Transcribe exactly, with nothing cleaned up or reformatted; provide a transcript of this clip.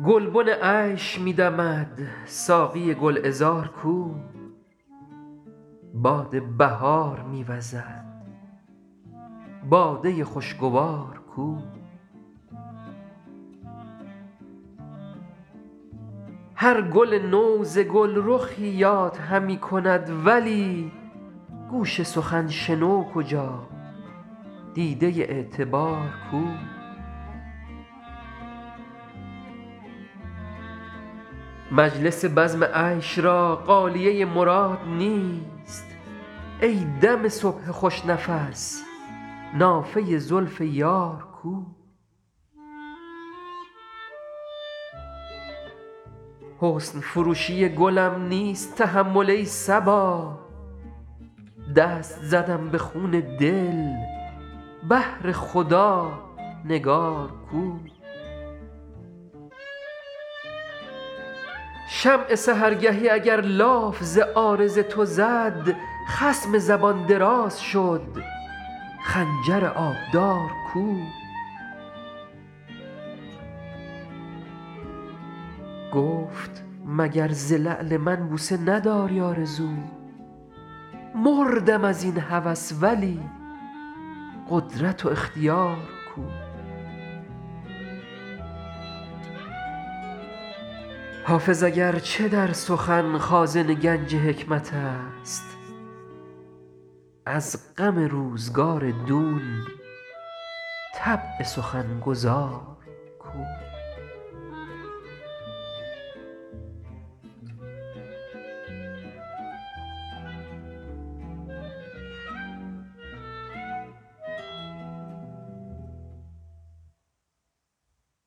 گلبن عیش می دمد ساقی گلعذار کو؟ باد بهار می وزد باده خوشگوار کو؟ هر گل نو ز گلرخی یاد همی کند ولی گوش سخن شنو کجا دیده اعتبار کو؟ مجلس بزم عیش را غالیه مراد نیست ای دم صبح خوش نفس نافه زلف یار کو؟ حسن فروشی گلم نیست تحمل ای صبا دست زدم به خون دل بهر خدا نگار کو؟ شمع سحرگهی اگر لاف ز عارض تو زد خصم زبان دراز شد خنجر آبدار کو؟ گفت مگر ز لعل من بوسه نداری آرزو مردم از این هوس ولی قدرت و اختیار کو؟ حافظ اگر چه در سخن خازن گنج حکمت است از غم روزگار دون طبع سخن گزار کو؟